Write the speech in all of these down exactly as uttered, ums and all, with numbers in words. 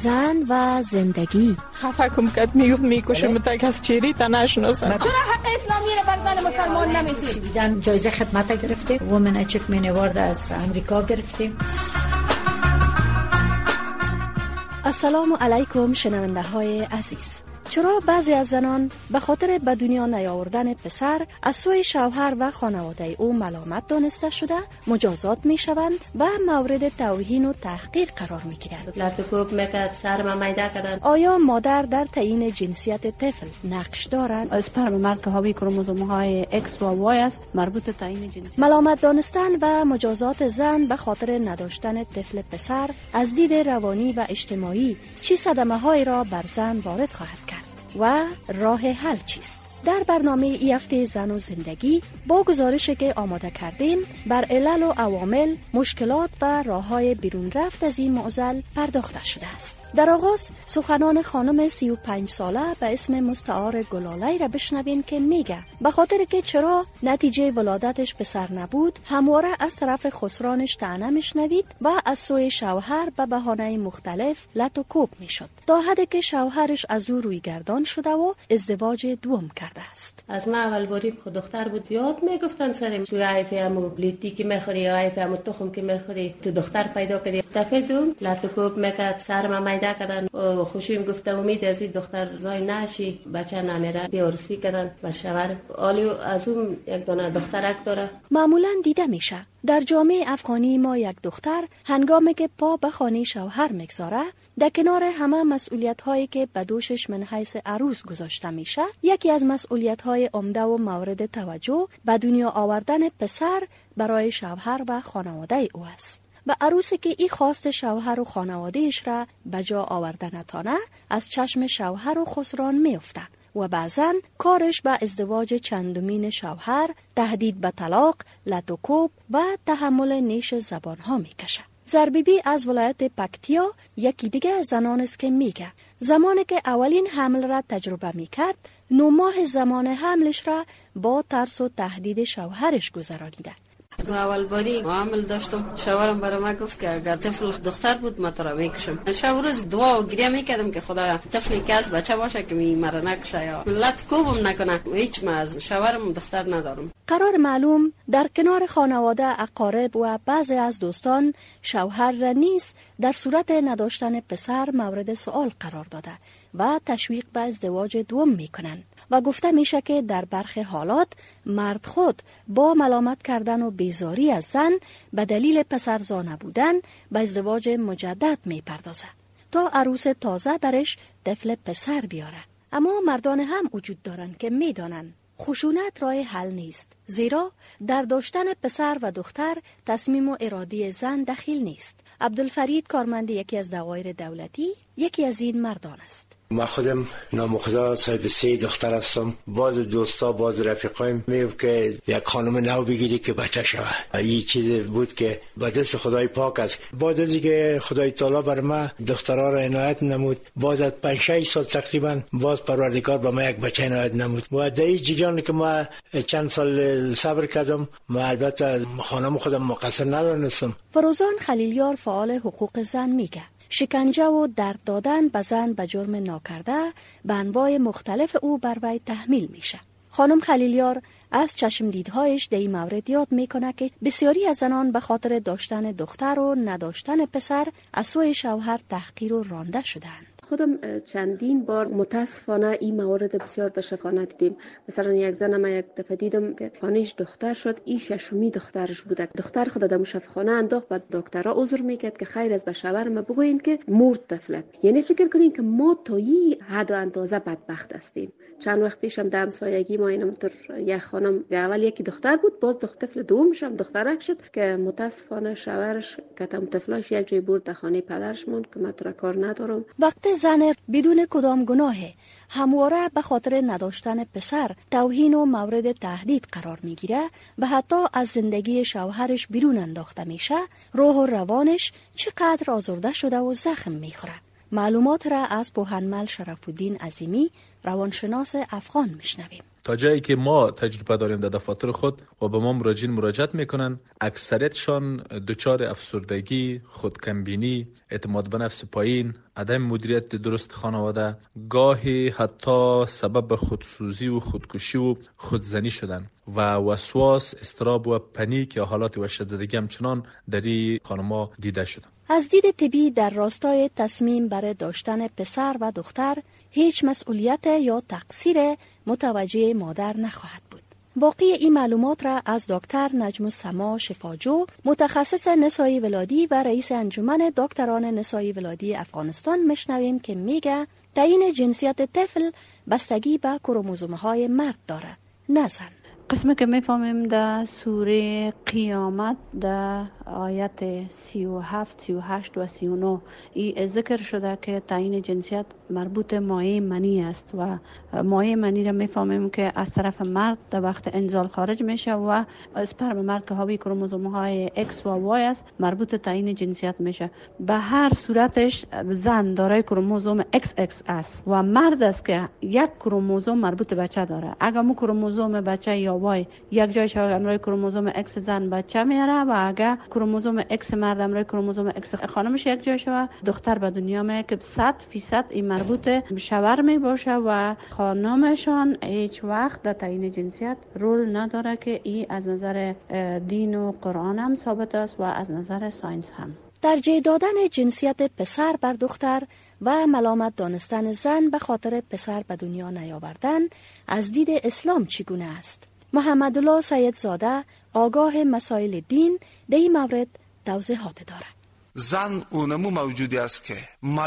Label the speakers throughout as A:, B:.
A: زن و زندگی.
B: خفه کم کد میگفت میکشم تا کس چیری تا نشناسم.
C: چرا حق اسلامی رو بر زن مسلمان نمیدید؟
D: سویدن جایزه خدمت گرفته، وومن اچیومنت اوارد از امریکا گرفتیم.
A: السلام علیکم شنونده های عزیز. چرا بعضی از زنان به خاطر به دنیا نیاوردن پسر از سوی شوهر و خانواده او ملامت دانسته شده مجازات می شوند و مورد توهین و تحقیر قرار می گیرند؟
E: لطفوب میکرد سرم میده کردن.
A: آیا مادر در تعیین جنسیت طفل نقش دارد؟
F: اسپرم مرد که حاوی کروموزوم های X و وای است مربوط به تعیین جنسیت.
A: ملامت دانستن و مجازات زن به خاطر نداشتن طفل پسر از دید روانی و اجتماعی چه صدمه هایی را بر زن وارد خواهد کرد و راه حل چیست؟ در برنامه ای هفته زن و زندگی با گزارشی که آماده کردیم بر علل و عوامل، مشکلات و راه‌های بیرون رفت از این معضل پرداخته شده است. در آغاز سخنان خانم سی و پنج ساله به اسم مستعار گلالی را بشنوین که میگه به خاطر که چرا نتیجه ولادتش پسر نبود همواره از طرف خسرانش طعنه میشنوید و از سوی شوهر به بهانه مختلف لط و کوب میشد تا حدی که شوهرش از او روی گردان شده و ازدواج دوم کرده است.
E: از ما اول باری خود دختر بود زیاد میگفتن سرم تو عیفی همو لیتی که میخوری یا عیفی همو تخم که میخوری تو دختر پیدا کردی. دفعه دوم لط و کوب میکرد سرم میده کردن و خوشیم گفته امید از این دختر زای نشی بچه نمیره دیارسی کردن و شوهر آلیو از اون یک دانه دخترک داره.
A: معمولا دیده میشه در جامعه افغانی ما یک دختر هنگامی که پا به خانه شوهر میگذاره در کنار همه مسئولیت هایی که به دوشش من حیث عروس گذاشته میشه یکی از مسئولیت های عمده و مورد توجه به دنیا آوردن پسر برای شوهر و خانواده او است. و عروسی که این خواست شوهر و خانوادهش را به جا آوردن نتانه از چشم شوهر و خسران میفته و بعضن کارش به ازدواج چندمین شوهر، تهدید به طلاق، لط و کوب و تحمل نیش زبان ها میکشه. زربیبی از ولایت پکتیا یکی دیگه از زنان است که میگه زمانی که اولین حمل را تجربه میکرد نه ماه زمان حملش را با ترس و تهدید شوهرش گذرانیده.
G: اول باری عامل داشتم شوهرم برای من گفت که اگر طفل دختر بود من تو را میکشم. شب روز دعا و گریه میکردم که خدا طفلی که از بچه باشه که می مرا نکشه یا لط کوبم نکنه. هیچ ما از شوهرم دختر ندارم.
A: قرار معلوم در کنار خانواده، اقارب و بعضی از دوستان شوهر را نیز در صورت نداشتن پسر مورد سؤال قرار داده و تشویق به ازدواج دوم میکنن و گفته میشه که در برخی حالات مرد خود با ملامت کردن و بیزاری از زن به دلیل پسرزا نبودن به ازدواج مجدد میپردازه تا عروس تازه برش طفل پسر بیاره. اما مردان هم وجود دارن که میدانن خشونت راه حل نیست، زیرا در داشتن پسر و دختر تصمیم و اراده زن دخیل نیست. عبدالفرید کارمند یکی از دوایر دولتی یکی از این مردان است.
H: ما خودم نامخدا صاحب سه دختر هستم. باز دوستا باز رفیقایم میگه که یک خانم نو بگیری که بچه شوه. این چیز بود که با دست خدای پاک است. بعد از اینکه خدای تعالی بر ما دخترها را عنایت نمود بعد از پنج شش سال تقریبا باز پروردگار به ما یک بچه عنایت نمود و در این جریان که ما چند سال صبر کردم ما البته خانم خودم مقصر ندانستم.
A: فروزان خلیلیار فعال حقوق زن میگه شکنجه و درد دادن به زن به جرم ناکرده به انواع مختلف او بر وی تحمیل میشه. خانم خلیلیار از چشم دیدهایش در این مورد یاد میکنه که بسیاری از زنان به خاطر داشتن دختر و نداشتن پسر از سوی شوهر تحقیر و رانده شدند.
I: خودم چندین بار متاسفانه این موارد بسیار در خانه دیدیم. مثلا یک زن ما یک دفعه دیدم که خانهش دختر شد، این ششمی دخترش بوده. دختر خود در شفاخانه انداخت، بعد دکترها عذر میکرد که خیر از به شوهر ما بگوین که مرد طفلت. یعنی فکر کنین که ما تا این حد و اندازه بدبخت هستیم. چند وقت پیشم در همسایگی ما اینم تر یک خانم اول یکی دختر بود، باز دختر طفل دومش هم دخترک شد که متاسفانه شوهرش که تام طفلاش یک جای برد در خانه پدرش موند که من تو کار ندارم.
A: وقت زن بدون کدام گناهی همواره به خاطر نداشتن پسر توهین و مورد تهدید قرار میگیره و حتی از زندگی شوهرش بیرون انداخته میشه، روح و روانش چقدر آزرده شده و زخم میخوره. معلومات را از پوهنمل شرف الدین عظیمی روانشناس افغان میشنویم.
J: تا جایی که ما تجربه داریم در دفاتر خود و به ما مراجعین مراجعت میکنن، اکثریتشان دچار افسردگی، خودکمبینی، اعتماد به نفس پایین، عدم مدیریت درست خانواده، گاهی حتی سبب خودسوزی و خودکشی و خودزنی شدن و وسواس، اضطراب و پنیک یا حالات وحشت‌زدگی همچنان در این خانم‌ها دیده شد.
A: از دید طبی در راستای تصمیم برای داشتن پسر و دختر هیچ مسئولیت یا تقصیر متوجه مادر نخواهد بود. باقی این معلومات را از دکتر نجم السما شفاجو، متخصص نسایی ولادی و رئیس انجمن دکتران نسایی ولادی افغانستان میشنویم که میگه تعیین جنسیت طفل بستگی به کروموزوم‌های مرد داره، نه زن.
F: قسمی که میفهمیم در سوره قیامت در آیت سی و هفت، سی و هشت و سی و نه ای ذکر شده که تعیین جنسیت مربوط مایع منی است و مایع منی را میفهمیم که از طرف مرد در وقت انزال خارج میشه و اسپرم مرد که حاوی کروموزوم های X و وای است مربوط تعیین جنسیت میشه. به هر صورتش زن دارای کروموزوم ایکس ایکس است و مرد است که یک کروموزوم مربوط بچه داره. اگر مو کروموزوم بچه یا وای یک جایش امروی کروموزوم X زن بچه میاره و اگر کروموزوم X مرد امروی کروموزوم X خانمش یک جایش و دختر به دنیا میاد که صد فیصد این مربوط به شوهر می باشه و خانمشان هیچ وقت در تعیین جنسیت رول نداره که این از نظر دین و قرآن هم ثابت است و از نظر ساینس هم.
A: درجه دادن جنسیت پسر بر دختر و ملامت دانستن زن به خاطر پسر به دنیا نیاوردن از دید اسلام چگونه است؟ محمدالله سیدزاده آگاه مسائل دین در این مورد توضیحات دارد.
K: زن اونمو موجودی است که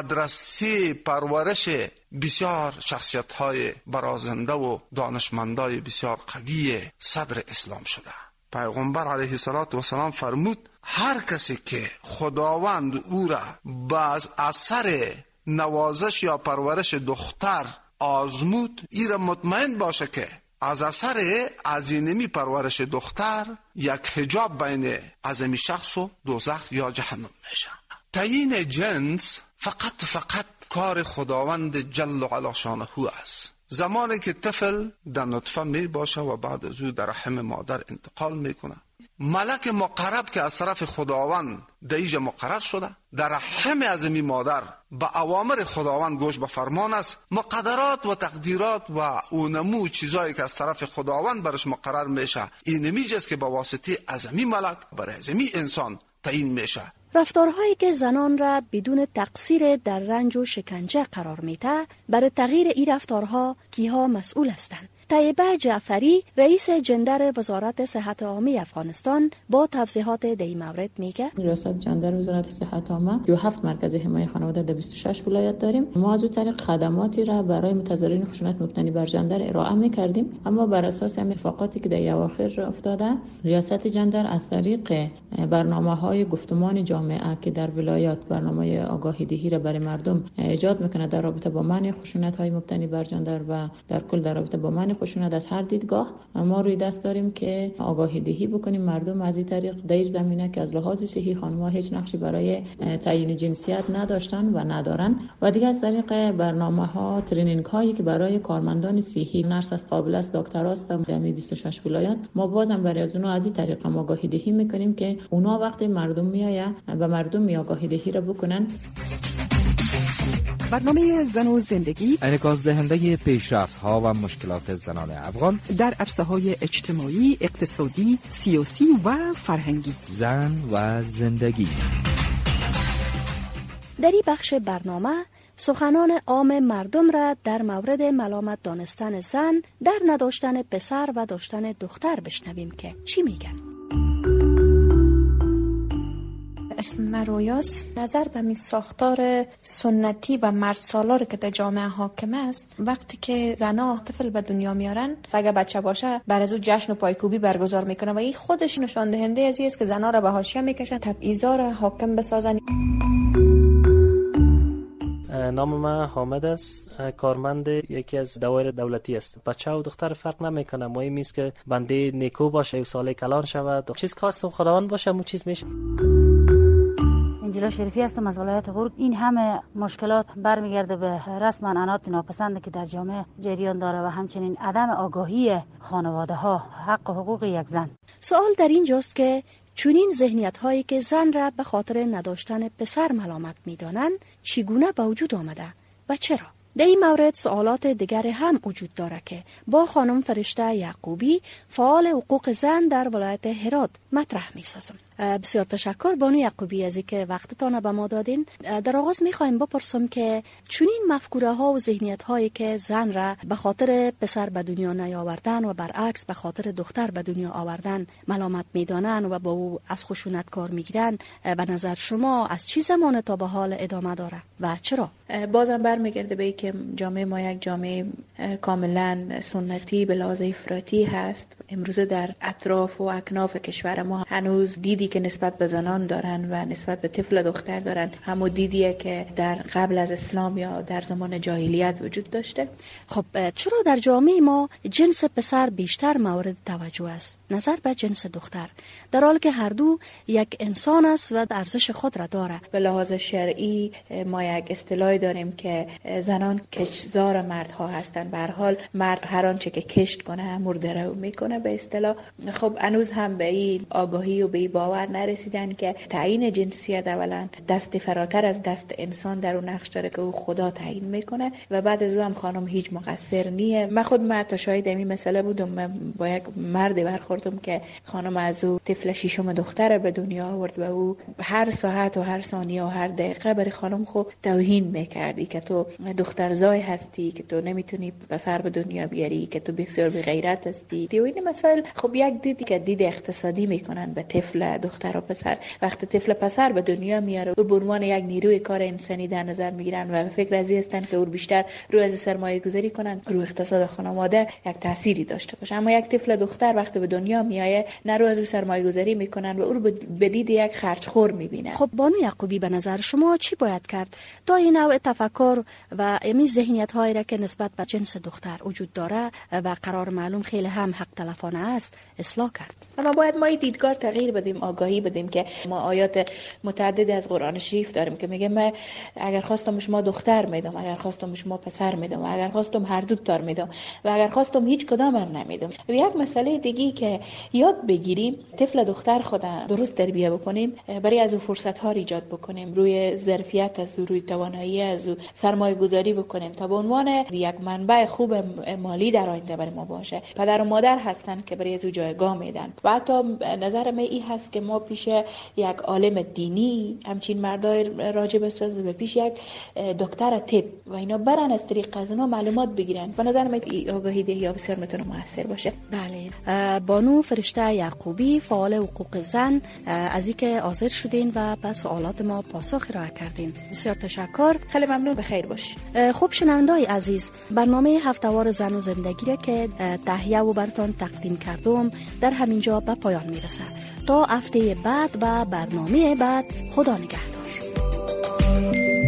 K: مدرسه پرورش بسیار شخصیت‌های برازنده و دانشمندای بسیار قوی صدر اسلام شده. پیغمبر علیه السلام فرمود هر کسی که خداوند او را باز اثر نوازش یا پرورش دختر آزمود، ای را مطمئن باشه که از اثر عظیمی پرورش دختر یک حجاب بین عظیمی شخص و دوزخ یا جهنم میشه. تعیین جنس فقط فقط کار خداوند جل و علا شانه است. زمانی که طفل در نطفه می باشه و بعد از او در رحم مادر انتقال میکنه، ملک مقرب که از طرف خداوند در اینجا مقرر شده در رحم عظیمی مادر به اوامر خداوند گوش به فرمان است. مقدرات و تقدیرات و اونمو چیزایی که از طرف خداوند برش مقرر میشه این نمیجه که با واسطه عظیمی ملک برای عظیمی انسان تعیین میشه.
A: رفتارهایی که زنان را بدون تقصیر در رنج و شکنجه قرار میده، برای تغییر این رفتارها کیها مسئول هستند؟ طیبه جعفری رئیس جندر وزارت صحت عامه افغانستان با توضیحات در این مورد میگه
L: ریاست جندر وزارت صحت عامه دو هفت مرکز حمایت خانواده در بیست و شش ولایت داریم. ما از اون طریق خدماتی را برای متضررین خشونت مبتنی بر جندر ارائه میکردیم، اما بر اساس هم اتفاقاتی که در اواخر افتاده ریاست جندر از طریق برنامه‌های گفتمان جامعه که در ولایات برنامه آگاهی دهی را برای مردم ایجاد میکنه در رابطه با منع خشونت‌های مبتنی بر جندر و در کل در رابطه با منع خشونت از هر دیدگاه، ما روی دست داریم که آگاهی دهی بکنیم مردم از این طریق در زمینه که از لحاظ صحی خانم‌ها هیچ نقشی برای تعیین جنسیت نداشتن و ندارن و دیگه از طریق برنامه‌ها ترینینگ هایی که برای کارمندان صحی نرس است، قابل است، دکتر است در بیست و شش ولایت ما بازم برای از اونها از این طریق آگاهی دهی میکنیم که اونا وقتی مردم میآیه و مردم می آگاهی دهی را بکنن.
M: برنامه زن و زندگی
N: انعکاس دهنده پیشرفت‌ها و مشکلات زنان افغان
M: در عرصه‌های اجتماعی، اقتصادی، سیاسی و فرهنگی.
N: زن و زندگی.
A: در این بخش برنامه سخنان عام مردم را در مورد ملامت دانستن زن در نداشتن پسر و داشتن دختر بشنویم که چی میگن.
O: اسم من رویاست. نظر به می ساختار سنتی و مرد سالار که در جامعه حاکم است، وقتی که زنها طفل به دنیا میارن اگه بچه باشه بر از او جشن و پایکوبی برگزار میکنه و این خودش نشان دهنده از است که زنها را به حاشیه میکشن، تبعیضا را حاکم بسازن.
P: نام من حامد است، کارمند یکی از دوایر دولتی است. بچه و دختر فرق نمیکنه، مهم است که بنده نیکو باشه و سال کلان شود. چیز خواست خداوند باشه مو چیز میشه.
Q: انجلا شریفی هستم از ولایت غور. این همه مشکلات برمیگرده به رسم و عنعنات ناپسند که در جامعه جریان داره و همچنین عدم آگاهی خانواده ها حق و حقوق یک زن.
A: سوال در اینجاست که چنین ذهنیت هایی که زن را به خاطر نداشتن پسر ملامت می‌دانند چگونه به وجود آمده و چرا؟ در این مورد سوالات دیگر هم وجود داره که با خانم فرشته یعقوبی فعال حقوق زن در ولایت هرات مطرح می‌سازم. بسیار تشکر بانو یعقوبی از اینکه وقتتان به ما دادین. در آغاز می‌خوایم بپرسم که چنین مفکوره ها و ذهنیت هایی که زن را به خاطر پسر به دنیا نیاوردن و برعکس به خاطر دختر به دنیا آوردن ملامت می‌دانند و با او از خشونت کار می‌گیرن، به نظر شما از چه زمان تا به حال ادامه داره و چرا؟
F: بازم برمیگرده به اینکه جامعه ما یک جامعه کاملا سنتی به لحاظ افراطی هست. امروزه در اطراف و اکناف کشور ما هنوز دیدی که نسبت به زنان دارن و نسبت به طفل دختر دارن همون دیدیه که در قبل از اسلام یا در زمان جاهلیت وجود داشته.
A: خب چرا در جامعه ما جنس پسر بیشتر مورد توجه است نظر به جنس دختر، در حالی که هر دو یک انسان است و ارزش خود را داره؟
F: به لحاظ شرعی ما یک اصطلاحی داریم که زنان کشتزار مردها هستند. به هر حال مرد هر آنچه که کشت کنه مرده رو میکنه به اصطلاح. خب هنوز هم به این آگاهی و به این باور نرسیدن که تعیین جنسیت اولا دست فراتر از دست انسان در اون نقش داره که او خدا تعیین میکنه و بعد از اون هم خانم هیچ مقصر نیه. من خود من تا شاهد این مسئله بودم. من با یک مرد برخوردم که خانم از او طفل ششم دختر به دنیا آورد و او هر ساعت و هر ثانیه و هر دقیقه برای خانم خو توهین میکردی که تو دخترزای هستی، که تو نمیتونی پسر به دنیا بیاری، که تو بسیار بی غیرت هستی. و این مسائل خب یک دیدی که دید اقتصادی میکنن به طفل دختر و پسر. وقتی طفل پسر به دنیا میاره او به عنوان یک نیروی کار انسانی در نظر میگیرن و فکر از این هستن که او بیشتر روی از سرمایه گذاری کنن رو اقتصاد خانواده یک تأثیری داشته باشه. اما یک طفل دختر وقتی به دنیا میایه نه رو از سرمایه گذاری میکنن و او رو به دید یک خرجخور میبینن.
A: خب بانو یعقوبی به نظر شما چی باید کرد تا این نوع تفکر و امی ذهنیت هایی را که نسبت به جنس دختر وجود داره و قرار معلوم خیلی هم حق تلفانه است اصلاح کرد؟
F: اما باید ما دیدگار تغییر بدیم، آگاهی بدیم که ما آیات متعدد از قرآن شریف داریم که میگه من اگر خواستم شما دختر میدم، اگر خواستم شما پسر میدم، اگر خواستم هر دو تار میدم و اگر خواستم هیچ کدام هم نمیدم. و یک مسئله دیگه که یاد بگیریم طفل دختر خود درست تربیت بکنیم، برای از او فرصت ها ایجاد بکنیم، روی ظرفیت از او، روی توانایی از او سرمایه گذاری بکنیم تا به عنوان یک منبع خوب مالی در آینده برای ما باشه. پدر و مادر هستن که برای از او جایگاه میدن. و حتی نظر من این هست که ما پیش یک عالم دینی همچین مردای راجع به ساز و پیش یک دکتر طب و اینا برن از طریق از اونا معلومات بگیرن. به نظر من آگاهی دهی یا بسیار میتونه موثر باشه.
A: بله. بانو فرشته یعقوبی فعال حقوق زن از اینکه حاضر شدین و به سوالات ما پاسخ ارائه کردین بسیار تشکر.
F: خیلی ممنون. بخیر باشید.
A: خوب شنوندای عزیز، برنامه هفتهوار زن و زندگی را که تهیه و براتون تقدیم کردم در همینجا به پایان میرسه. تا هفته بعد و برنامه بعد خدا نگهدار.